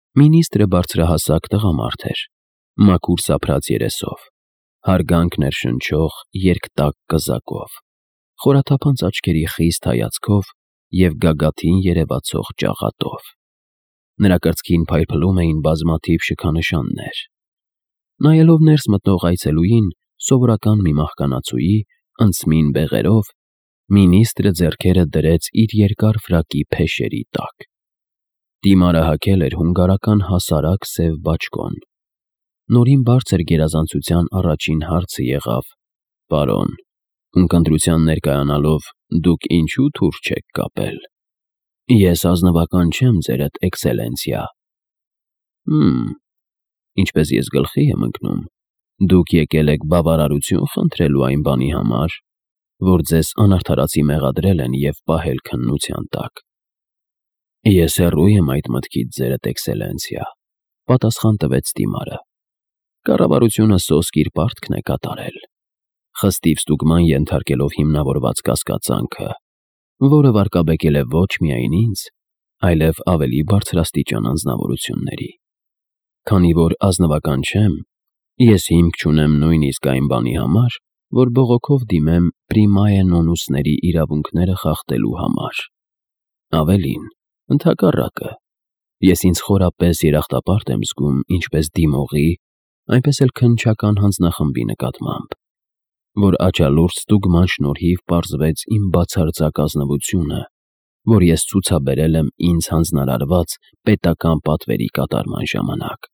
Մինիստրը բարձրահասակ տղամարդ էր, մաքուր սափրած երեսով, հարգանք ներշնչող երկտակ կզակով, խորաթափանց աչքերի խիստ հայացքով և գագաթին երևացող ճաղատով։ Նրա կրծքին փայլփլում էին բազմաթիվ շքանշաններ։ Նայելով ներս մտնող այցելուին, սովորական մի մահկանացուի, անցմին բեղերով, մինիստրը ձեռքերը դրեց իր երկար ֆրակի փեշերի տակ։ Դիմարը հագել էր հունգարական հասարակ սև բաճկոն։ Նորին բարձր գերազանցության առաջին հարցը եղավ. «Պարոն, ունկնդրության ներկայանալով դուք ինչու թուր չեք կապել»։ «Ես ազնվական չեմ, ձերդ էքսելենցիա»։ Ինչպես ես գլխի եմ ընկնում, դուք եկել եք բավարարություն խնդրելու այն բանի համար, որ ձեզ անարդարացի մեղադրել են և պահել քննության տակ։ «Ես հեռու եմ այդ մտքից, ձերդ էքսելենցիա», պատասխան տվեց դիմարը։ «Կառավարությունը սոսկ իր պարտքն է կատարել, խստիվ ստուգման ենթարկելով հիմնավորված կասկածանքը, որը վարկաբեկել է ոչ միայն ինձ, այլև ավելի բարձրաստիճան անձնավորությունների։ Քանի որ ազնվական չեմ, ես հիմք չունեմ նույնիսկ այն բանի համար, որ բողոքով դիմեմ պրիմայե նոնուսների իրավունքները խախտելու համար։ Ավելին, ընդհակառակը, ես ինձ խորապես երախտապարտ եմ զգում ինչպես դիմողի, այնպես էլ քննչական հանձնախմբի նկատմամբ, որ աչալուրջ ստուգման շնորհիվ պարզվեց իմ բացարձակ ազնվությունը, որ ես ցուցաբերել եմ ինձ հանձնարարված պետական պատվերի կատարման ժամանակ։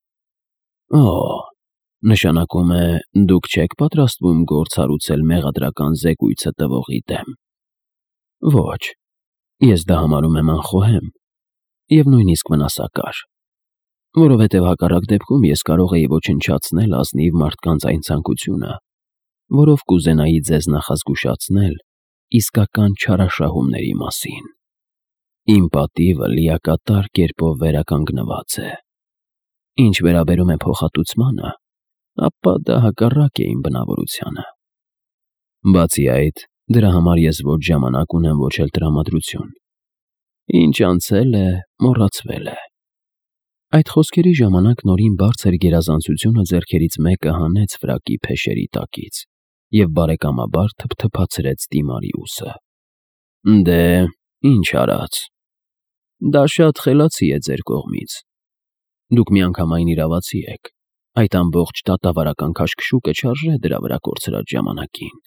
Նշանակում է, դուք չեք պատրաստվում գործ հարուցել մեղադրական զեկույցը տվողի դեմ։ Ոչ, ես դա համարում եմ անխոհեմ և նույնիսկ վնասակար, որովհետև հակառակ դեպքում ես կարող էի ոչնչացնել ազնիվ մարդկանց այն ցանկությունը, որով կուզենայի ձեզ նախազգուշացնել իսկական չարաշահումների մասին։ Իմ պատիվը լիակատար կերպով վերականգնված է։ Ինչ վերաբերում է փոխհատուցմանը, ապա դա հակառակ է իմ բնավորությանը։ Բացի այդ, դրա համար ես ոչ ժամանակ ունեմ, ոչ էլ տրամադրություն։ Ինչ անցել է, մոռացվել է։ Այդ խոսքերի ժամանակ նորին բարձր գերազանցությունը ձեռքերից մեկը հանեց ֆրակի փեշերի տակից և բարեկամաբար թփթփացրեց դիմարի ուսը։ Դե, ինչ արած։ Դա շատ խելացի է ձեր կողմից։ Դուք միանգամայն իրավացի եք։ Այդ ամբողջ դատավարական քաշքշուկը չարժե դրա վրա կորցրած ժամանակին։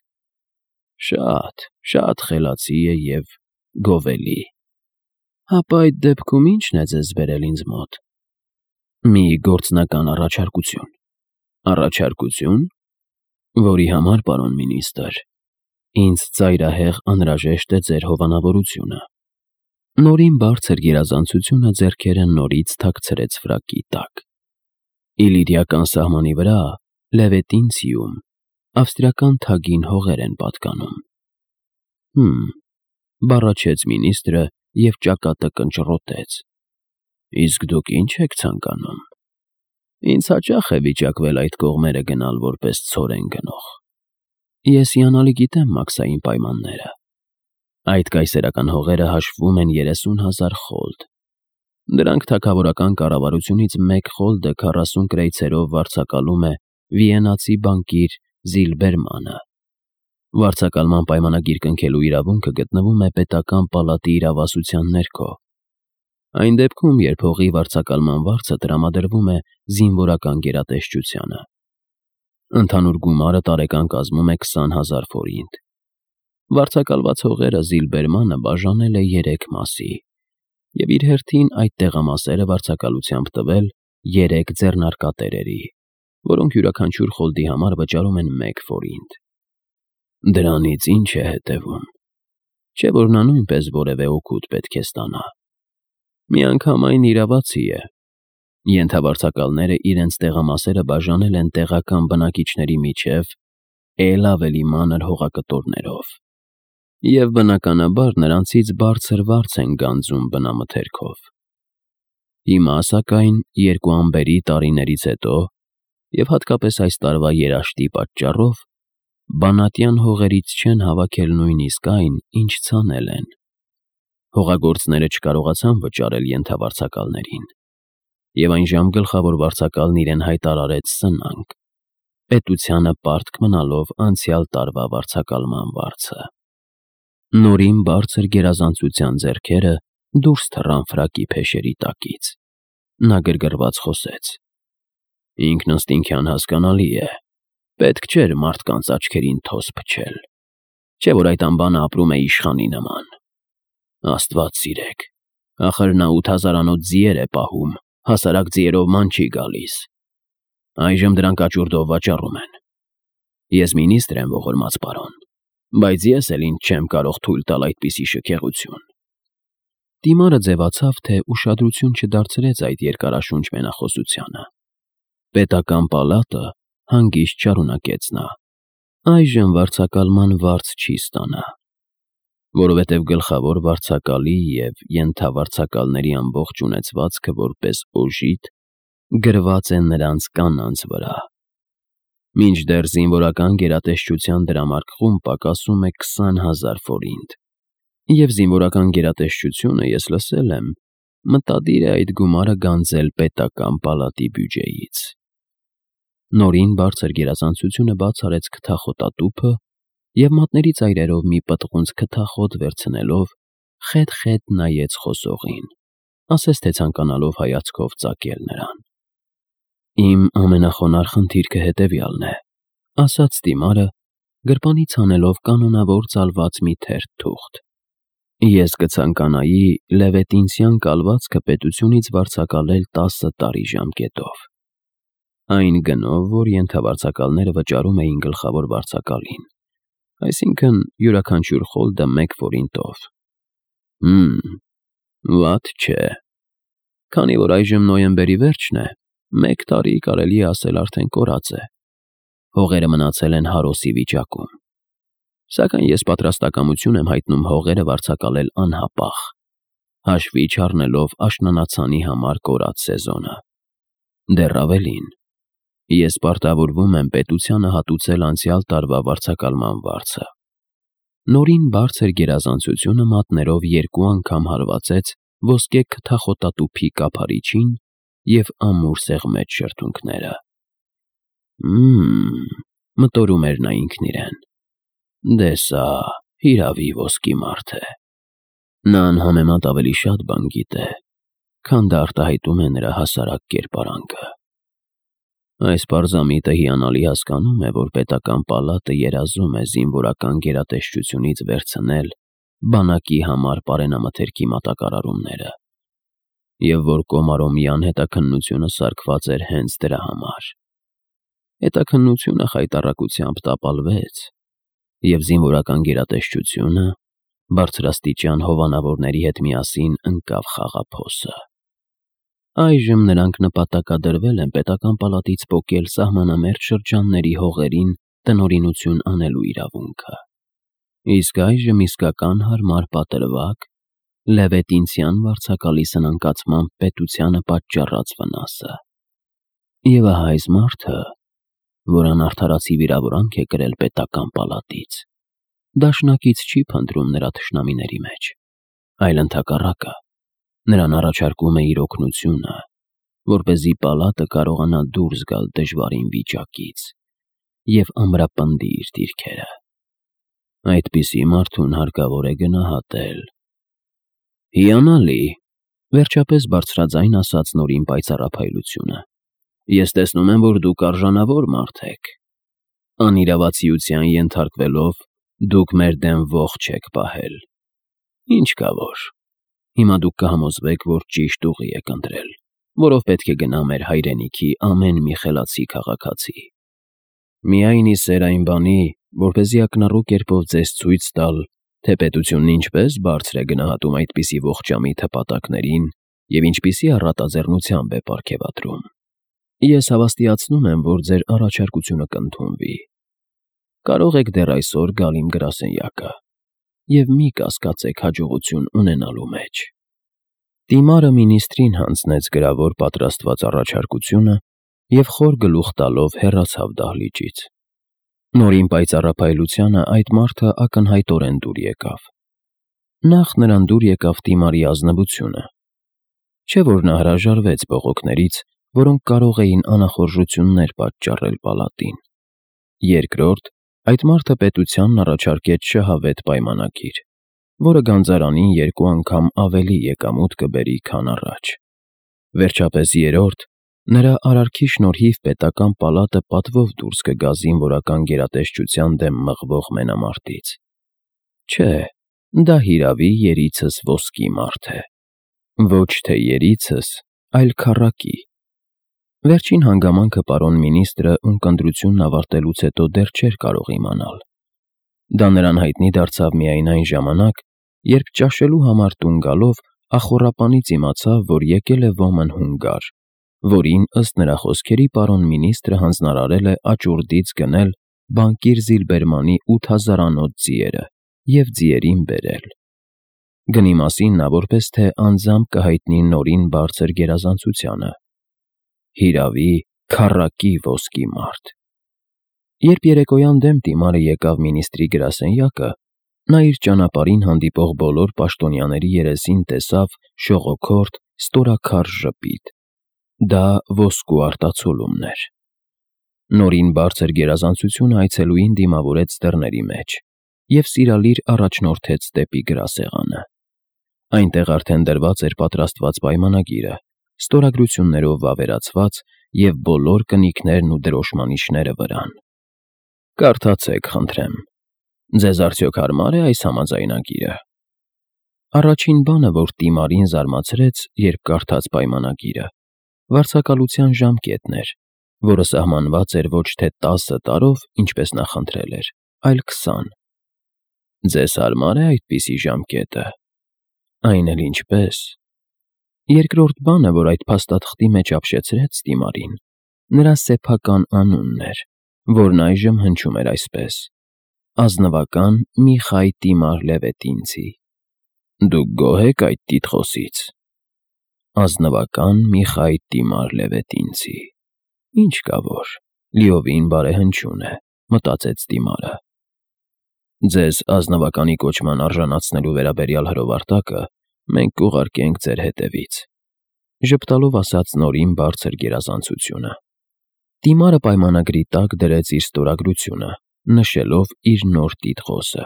Շատ խելացի է և գովելի։ Ապա այդ դեպքում ի՞նչն է ձեզ բերել ինձ մոտ։ Մի գործնական առաջարկություն։ Առաջարկություն, որի համար, պարոն մինістր, ինձ ծայրահեղ անհրաժեշտ է ձեր հովանավորությունը։ Նորին բարձր գերազանցությունը ձեռքերը նորից թաքցրեց ֆրակի տակ։ Իլիրիական սահմանի վրա, Լևետինցիում, ավստրիական թագին հողեր են պատկանում։ Բառաչեց մինիստրը և ճակատը կնճռոտեց։ Իսկ դուք ի՞նչ եք ցանկանում։ Ինձ հաճախ է վիճակվել այդ կողմերը գնալ որպես ցորեն գնող։ Ես հիանալի գիտեմ մաքսային պայմանները։ Այդ կայսերական հողերը հաշվում են 30,000 խոլդ։ Դրանք թագավորական կառավարությունից մեկ խոլդը 40 կրեյցերով վարձակալում է վիենացի բանկիր Զիլբերմանը։ Վարձակալման պայմանագիր կնքելու իրավունքը գտնվում է պետական պալատի իրավասության ներքո։ Այն դեպքում, երբ հողի վարձակալման վարձը տրամադրվում է զինվորական գերատեսչությանը։ Ընդհանուր գումարը տարեկան կազմում է 20,000 ֆորինտ։ Վարձակալված հողերը Զիլբերմանը բաժանել է 3 մասի և իր հերթին այդ տեղամասերը վարձակալությամբ տվել 3 ձեռնարկատերերի, որոնք յուրաքանչյուր խոլդի համար վճարում են 1 ֆորինտ։ Դրանից ի՞նչ է հետևում։ Չէ՞ որ նա նույնպես որևէ օգուտ պետք է ստանա։ Միանգամայն իրավացի է։ Ենթավարձակալները իրենց տեղամասերը բաժանել են տեղական բնակիչների միջև էլ ավելի մանր հողակտորներով և բնականաբար նրանցից բարձր վարձ են գանձում բնամթերքով։ Հիմա, սակայն, 2 ամբերի տարիներից հետո և հատկապես այս տարվա երաշտի պատճառով, բանատյան հողերից չեն հավաքել նույնիսկ այն, ինչ ցանել են։ Հողագործները չկարողացան վճարել ենթավարձակալներին Եվ այն ժամ գլխավոր վարձակալն իրեն հայտարարեց սնանկ, պետությանը պարտք մնալով անցյալ տարվա վարձակալման վարձը։ Նորին բարձր գերազանցության ձեռքերը դուրս թռան ֆրակի փեշերի տակից։ Նա գրգռված խոսեց. Ինքնըստինքյան հասկանալի է, պետք չէր մարդկանց աչքերին թոս փչել, չէ՞ որ այդ անբանը ապրում է իշխանի նման։ Աստված սիրեք, ախր նա 8000-անոց ձիեր է պահում, հասարակ ձիերով ման չի գալիս։ Այժմ դրանք աճուրդով վաճառում են։ Ես մինիստր եմ ողորմած պարոն, բայց ես էլ ինձ չեմ կարող թույլ տալ այդպիսի շքեղություն։ Դիմարը ձևացավ, թե ուշադրություն չդարձրեց այդ երկարաշունչ մենախոսությանը։ Պետական պալատը հանգիստ շարունակեց նա, այժմ վարձակալման վարձ չի ստանա, որովհետև գլխավոր վարձակալի և ենթավարձակալների ամբողջ ունեցվածքը որպես օժիտ գրված է նրանց կանանց վրա։ Մինչդեռ զինվորական գերատեսչության դրամարկղում պակասում է 20,000 ֆորինտ, և զինվորական գերատեսչությունը, ես լսել եմ, մտադիր է այդ գումարը գանձել պետական պալատի բյուջեից։ Նորին բարձր գերազանցությունը բաց արեց քթախոտատուփը և մատների ծայրերով մի պտղունց քթախոտ վերցնելով խետ-խետ նայեց խոսողին, ասես թե ցանկանալով հայացքով ծակել նրան։ Իմ ամենախոնար խնդիրքը հետևյալն է, ասաց Դիմարը, գրպանից հանելով կանոնավոր ծալված մի թերթ թուղթ։ Ես կցանկանայի Լևետինցյան կալվածքը պետությունից վարձակալել 10 տարի ժամկետով։ Այն գնով, որ ենթավարձակալները վճարում էին գլխավոր վարձակալին, այսինքն յուրաքանչյուր խոլդը 1 ֆորինտով։ Վատ չէ։ Քանի որ այժմ նոյեմբերի վերջն է, 1 տարի կարելի է ասել արդեն կորած է։ Հողերը մնացել են հարոսի վիճակում։ Սակայն ես պատրաստակամություն եմ հայտնում հողերը վարձակալել անհապաղ, հաշվի չառնելով աշնանացանի համար կորած սեզոնը։ Դեռ ավելին, ես պարտավորվում եմ պետությանը հատուցել անցյալ տարվա վարձակալման վարձը։ Նորին բարձր գերազանցությունը մատներով 2 անգամ հարվածեց ոսկե քթախոտատուփի կափարիչին և ամուր սեղմեց շրթունքները։ Մտորում էր նա ինքն իրեն։ Դե սա հիրավի ոսկի մարդ է։ Նա անհամեմատ ավելի շատ բան գիտե, քան դա արտահայտում է նրա հասարակ կերպարանքը։ Այս պարզամիտը հիանալի հասկանում է, որ պետական պալատը երազում է զինվորական գերատեսչությունից վերցնել բանակի համար պարենամթերքի մատակարարումները, և որ Կոմարոմյան հետաքննությունը սարքված էր հենց դրա համար։ Հետաքննությունը խայտառակությամբ տապալվեց, և զինվորական գերատեսչությունը բարձրաստիճան հովանավորների հետ միասին ընկավ խաղափոսը։ Այժմ նրանք նպատակադրվել են պետական պալատից պոկել սահմանամերձ շրջանների հողերին տնօրինություն անելու իրավունքը։ Իսկ այժմ իսկական հարմար պատրվակ Լևետինցյան վարձակալի սնանկացմամբ պետությանը պատճառած վնասը։ Եվ ահա այս մարդը, որ անարդարացի վիրավորանք է կրել պետական պալատից, դաշնակից չի փնտրում նրա թշնամիների մեջ, այլ ընդհակառակը, նրան առաջարկում է իր օգնությունը, որպեսզի պալատը կարողանա դուրս գալ դժվարին վիճակից և ամրապնդի իր դիրքերը։ Այդպիսի մարդուն հարկավոր է գնահատել։ Հիանալի, վերջապես բարձրաձայն ասաց Նորին պայծառափայլությունը։ Ես տեսնում եմ, որ դուք արժանավոր մարդ եք։ Անիրավացիության ենթարկվելով դուք մեր դեմ ողջ եք պահել։ Ինչ կա որ։ Հիմա դուք կհամոզվեք, որ ճիշտ ուղի եք ընտրել, որով պետք է գնա մեր հայրենիքի ամեն մի խելացի քաղաքացի։ Միայն ի սեր այն բանի, որպեսզի ակնառու կերպով ձեզ ցույց տալ, թե պետությունն ինչպես բարձր է գնահատում այդպիսի ողջամիտ հպատակներին և ինչպիսի առատաձեռնությամբ է պարգևատրում։ Ես հավաստիացնում եմ, որ ձեր առաջարկությունը կընդունվի։ Կարող եք դեռ այսօր գալ իմ գրասենյակը և մի կասկածեք հաջողություն ունենալու մեջ։ Դիմարը մինիստրին հանձնեց գրավոր պատրաստված առաջարկությունը և խոր գլուխ տալով հեռացավ դահլիճից։ Նորին պայծառափայլությանը այդ մարդը ակնհայտորեն դուր եկավ։ Նախ նրան դուր եկավ Դիմարի ազնվությունը։ Չէ՞ որ նա հրաժարվեց բողոքներից, որոնք կարող էին անախորժություններ պատճառել պալատին։ Երկրորդ, այդ մարդը պետությանն առաջարկեց շահավետ պայմանագիր, որը գանձարանին 2 անգամ ավելի եկամուտ կբերի, քան առաջ։ Վերջապես երրորդ, նրա արարքի շնորհիվ պետական պալատը պատվով դուրս կգա զինվորական գերատեսչության դեմ մղվող մենամարտից։ Չէ, դա հիրավի երիցս ոսկի մարդ է։ Ոչ թե երիցս, այլ քառակի։ Վերջին հանգամանքը պարոն մինիստրը ունկնդրությունն ավարտելուց հետո դեռ չէր կարող իմանալ։ Դա նրան հայտնի դարձավ միայն այն ժամանակ, երբ ճաշելու համար տուն գալով ախոռապանից իմացավ, որ եկել է ոմն հունգար, որին ըստ նրա խոսքերի պարոն մինիստրը հանձնարարել է աճուրդից գնել բանկիր Զիլբերմանի 8000-անոց ձիերը և ձիերին բերել։ Գնի մասին նա որպես թե անձամբ կհայտնի նորին բարձր գերազանցությանը։ Հիրավի քառակի ոսկի մարդ։ Երբ երեկոյան դեմ դիմարը եկավ մինիստրի գրասենյակը, նա իր ճանապարհին հանդիպող բոլոր պաշտոնյաների երեսին տեսավ շողոքորթ, ստորաքարշ ժպիտ։ Դա ոսկու արտացոլումն էր։ Նորին բարձր գերազանցությունը այցելուին դիմավորեց դռների մեջ և սիրալիր առաջնորդեց դեպի գրասեղանը։ Այնտեղ արդեն դրված էր պատրաստված պայմանագիրը, ստորագրություններով վավերացված և բոլոր կնիքներն ու դրոշմանիշները վրան։ Կարդացեք, խնդրեմ, ձեզ արդյոք հարմար է այս համաձայնագիրը։ Առաջին բանը, որ Տիմարին զարմացրեց, երբ կարդաց պայմանագիրը, վարձակալության ժամկետն էր, որը սահմանված էր ոչ թե 10 տարով, ինչպես նա խնդրել էր, այլ 20։ Ձեզ հարմար է այդպիսի ժամկետը։ Այն էլ ինչպես։ Երկրորդ բանը, որ այդ փաստաթղթի մեջ ապշեցրեց Տիմարին, նրա սեփական անունն էր, որն այժմ հնչում էր այսպես. ազնվական Միխայ Տիմար Լևետինցի։ Դուք գոհ եք այդ տիտղոսից։ Ազնվական Միխայ Տիմար Լևետինցի։ Ինչ կա որ, լիովին բարեհնչյուն է, մտածեց Տիմարը։ Ձեզ ազնվականի կոչման արժանացնելու վերաբերյալ հրովարտակը մենք կուղարկենք ձեր հետևից, ժպտալով ասաց նորին բարձր գերազանցությունը։ Տիմարը պայմանագրի տակ դրեց իր ստորագրությունը, նշելով իր նոր տիտղոսը։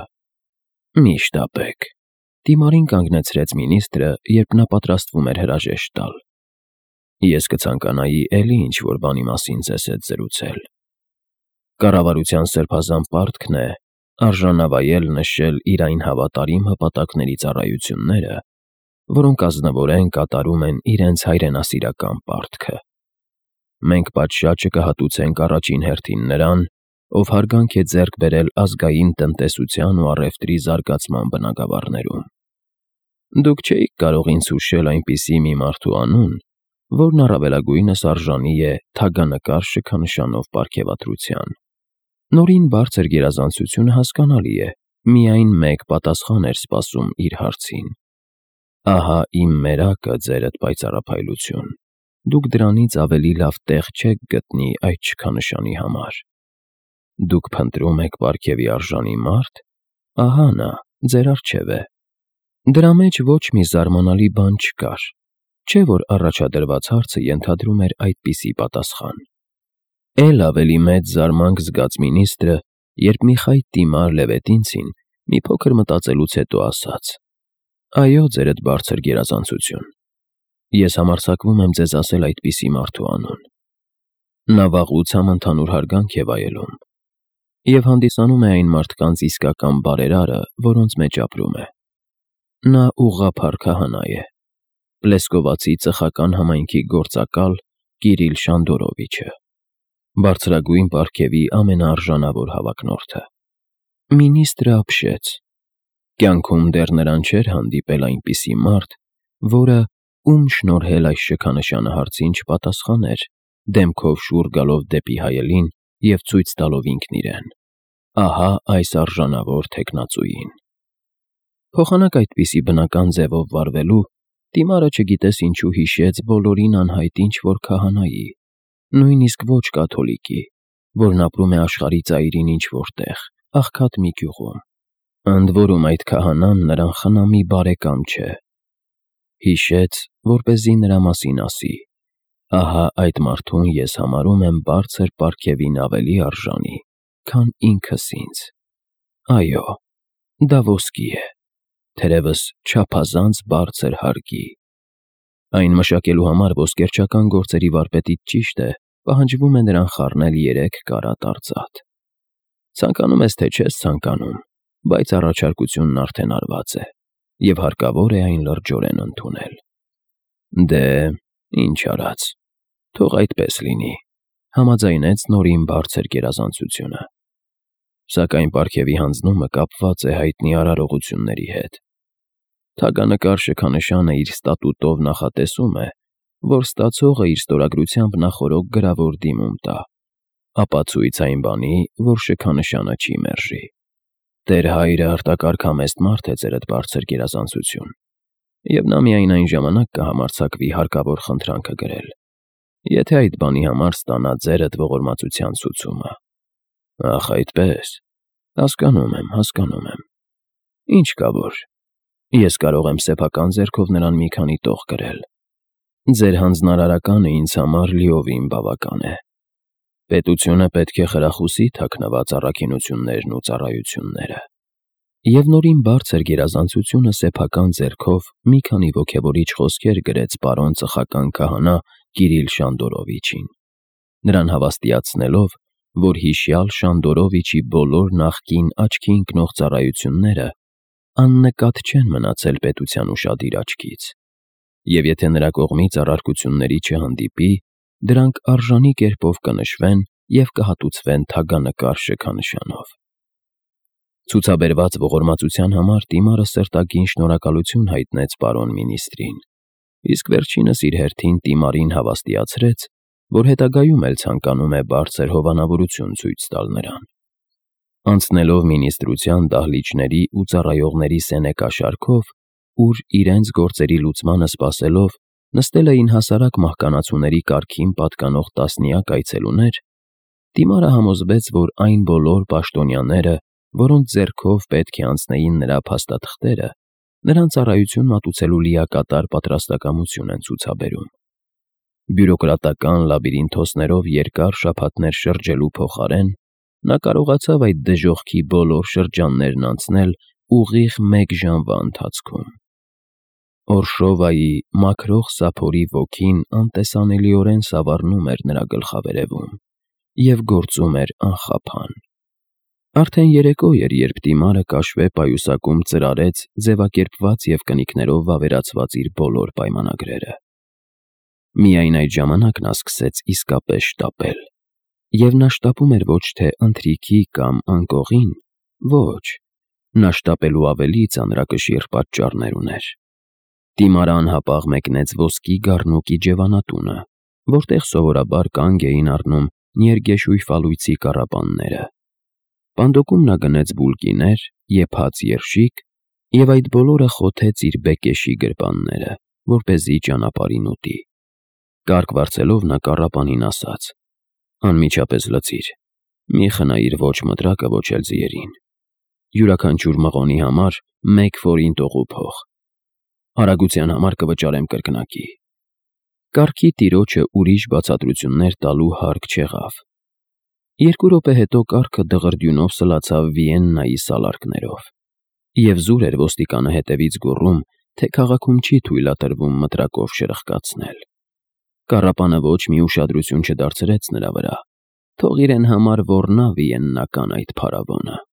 Մի շտապեք։ Տիմարին կանգնեցրեց մինիստրը, երբ նա պատրաստվում էր հրաժեշտ տալ։ Ես կցանկանայի էլի ինչ-որ բանի մասին ձեզ հետ զրուցել։ Կառավարության սրբազան պարտքն է արժանավայել նշել իր այն հավատարիմ հպատակների ծառայությունները, որոնք ազնվորեն կատարում են իրենց հայրենասիրական պարտքը։ Մենք պատշաճը կհատուցենք առաջին հերթին նրան, ով հարգանք է ձեռք բերել ազգային տնտեսության ու առևտրի զարգացման բնագավառներում։ Դուք չէիք կարող ինձ հուշել այնպիսի մի մարդու անուն, որն առավելագույնս արժանի է թագանկար շքանշանով պարգևատրության։ Նորին բարձր գերազանցությունը հասկանալի է, միայն մեկ պատասխան էր սպասում իր հարցին։ Ահա իմ մերակը ձերդ պայծառափայլություն, դուք դրանից ավելի լավ տեղ չեք գտնի այդ շքանշանի համար։ Դուք փնտրում եք պարգևի արժանի մարդ, ահա նա ձեր առջև է։ Դրա մեջ ոչ մի զարմանալի բան չկար, չէ՞ որ առաջադրված հարցը ենթադրում էր այդպիսի պատասխան։ Էլ ավելի մեծ զարմանք զգաց մինիստրը, երբ Միխայ Տիմար Լևետինցին մի փոքր մտածելուց հետո ասաց. Այո, ձերդ բարձր գերազանցություն։ Ես համարձակվում եմ ձեզ ասել այդպիսի մարդու անուն։ Նա վաղուց համընդհանուր հարգանք է վայելում և հանդիսանում է այն մարդկանց իսկական բարերարը, որոնց մեջ ապրում է։ Նա ուղղափառ քահանա է, Պլեսկովացի ծխական համայնքի գործակալ Կիրիլ Շանդորովիչը, բարձրագույն պարգևի ամենաարժանավոր հավակնորդը։ Մինիստրը ապշեց։ Կյանքում դեռ նրան չէր հանդիպել այնպիսի մարդ, որը, ում շնորհել այս շքանշանը հարցին չպատասխաներ, դեմքով շուռ գալով դեպի հայելին և ցույց տալով ինքն իրեն։ Ահա այս արժանավոր թեկնածուին։ Փոխանակ այդպիսի բնական ձևով վարվելու, Տիմարը չգիտես ինչու հիշեց բոլորին անհայտ ինչ-որ քահանայի, նույնիսկ ոչ կաթոլիկի, որն ապրում է աշխարհի ծայրին ինչ-որ տեղ, աղքատ մի գյուղում։ Ընդ որում այդ քահանան նրան խնամի բարեկամ չէ։ Հիշեց, որպեսզի նրա մասին ասի. ահա այդ մարդուն ես համարում եմ բարձր պարգևին ավելի արժանի, քան ինքս ինձ։ Այո, դա ոսկի է, թերևս չափազանց բարձր հարկի։ Այն մշակելու համար ոսկերչական գործերի վարպետից ճիշտ է, պահանջվում է նրան խառնել 3 կարատ արծաթ։ Ցանկանում ես, թե չես ցանկանում, բայց առաջարկությունն արդեն արված է, և հարկավոր է այն լրջորեն ընդունել։ Դե, ինչ արած, թող այդպես լինի, համաձայնեց Նորին բարձր գերազանցությունը։ Սակայն պարգևի հանձնումը կապված է հայտնի արարողությունների հետ։ Թագանկար շքանշանը իր ստատուտով նախատեսում է, որ ստացողը իր ստորագրությամբ նախօրոք գրավոր դիմում տա, ապացույց այն բանի, որ շքանշանը չի մերժի։ Տեր հայրը արտակարգամեստ մարդ է, ձերդ բարձր գերազանցություն, և նա միայն այն ժամանակ կհամարձակվի հարկավոր խնդրանքը գրել, եթե այդ բանի համար ստանա ձերդ ողորմածության ցուցումը։ Ախ, այդպես, հասկանում եմ։ Ինչ կա որ, ես կարող եմ սեփական ձեռքով նրան մի քանի տող կրել։ Ձեր հանձնարարականը ինձ համար լիովին բավական է։ Պետությունը պետք է խրախուսի թաքնված առաքինություններն ու ծառայությունները։ Եվ Նորին բարձր գերազանցությունը սեփական ձեռքով մի քանի ոգևորիչ խոսքեր գրեց պարոն ծխական քահանա Կիրիլ Շանդորովիչին, նրան հավաստիացնելով, որ հիշյալ Շանդորովիչի բոլոր նախկին աչքի ընկնող ծառայությունները աննկատ չեն մնացել պետության ուշադիր աչքից, և եթե նրա կողմից առարկությունների չհանդիպի, դրանք արժանի կերպով կնշվեն և կհատուցվեն թագանկար շքանշանով։ Ցուցաբերված ողորմածության համար Տիմարը սրտագին շնորհակալություն հայտնեց պարոն մինիստրին, իսկ վերջինս իր հերթին Տիմարին հավաստիացրեց, որ հետագայում էլ ցանկանում է բարձր հովանավորություն ցույց տալ նրան։ Անցնելով մինիստրության դահլիճների ու ծառայողների սենեկաշարքով, ուր իրենց գործերի լուծմանը սպասելով նստել էին հասարակ մահկանացուների կարգին պատկանող տասնյակ այցելուներ, Տիմարը համոզվեց, որ այն բոլոր պաշտոնյաները, որոնց ձեռքով պետք է անցնեին նրա փաստաթղթերը, նրան ծառայություն մատուցելու լիակատար պատրաստակամություն են ցուցաբերում։ Բյուրոկրատական լաբիրինթոսներով երկար շաբաթներ շրջելու փոխարեն նա կարողացավ այդ դժոխքի բոլոր շրջաններն անցնել ուղիղ 1 ժամվա ընթացքում։ Օրշովայի մաքրող սափորի ոգին անտեսանելիորեն սավառնում էր նրա գլխավերևում և գործում էր անխափան։ Արդեն երեկո էր, երբ Տիմարը կաշվե պայուսակում ծրարեց ձևակերպված և կնիկներով վավերացված իր բոլոր պայմանագրերը։ Միայն այդ ժամանակ նա սկսեց իսկապես շտապել, և նա շտապում էր ոչ թե ընթրիքի կամ անկողին, ոչ, նա շտապելու ավելի ծանրակշիռ պատճառներ ուներ։ Տիմարը անհապաղ մեկնեց ոսկի գառնուկի ջևանատունը, որտեղ սովորաբար կանգ էին առնում նիերգեշույթ ֆալույցի կառապանները։ Պանդոկում նա գնեց բուլկիներ, եփած երշիկ և այդ բոլորը խոթեց իր բեկեշի գրպանները, որպեսզի ճանապարհին ուտի։ Կառք վարձելով նա կառապանին ասաց. «Անմիջապես լցիր, մի խնայիր ոչ մտրակը, ոչ էլ ձիերին։ Յուրաքանչյուր մղոնի համար 1 ֆորինտ օղու փող։ Արագության համար կվճարեմ կրկնակի»։ Կառքի տիրոջը ուրիշ բացատրություններ տալու հարկ չեղավ։ 2 րոպե հետո կառքը դղրդյունով սլացավ Վիեննայի սալարկներով, և զուր էր ոստիկանը հետևից գոռում, թե քաղաքում չի թույլատրվում մտրակով շրխկացնել։ Կառապանը ոչ մի ուշադրություն չդարձրեց նրա վրա, թող իրեն համար ոռնա վիեննական այդ փարավոնը։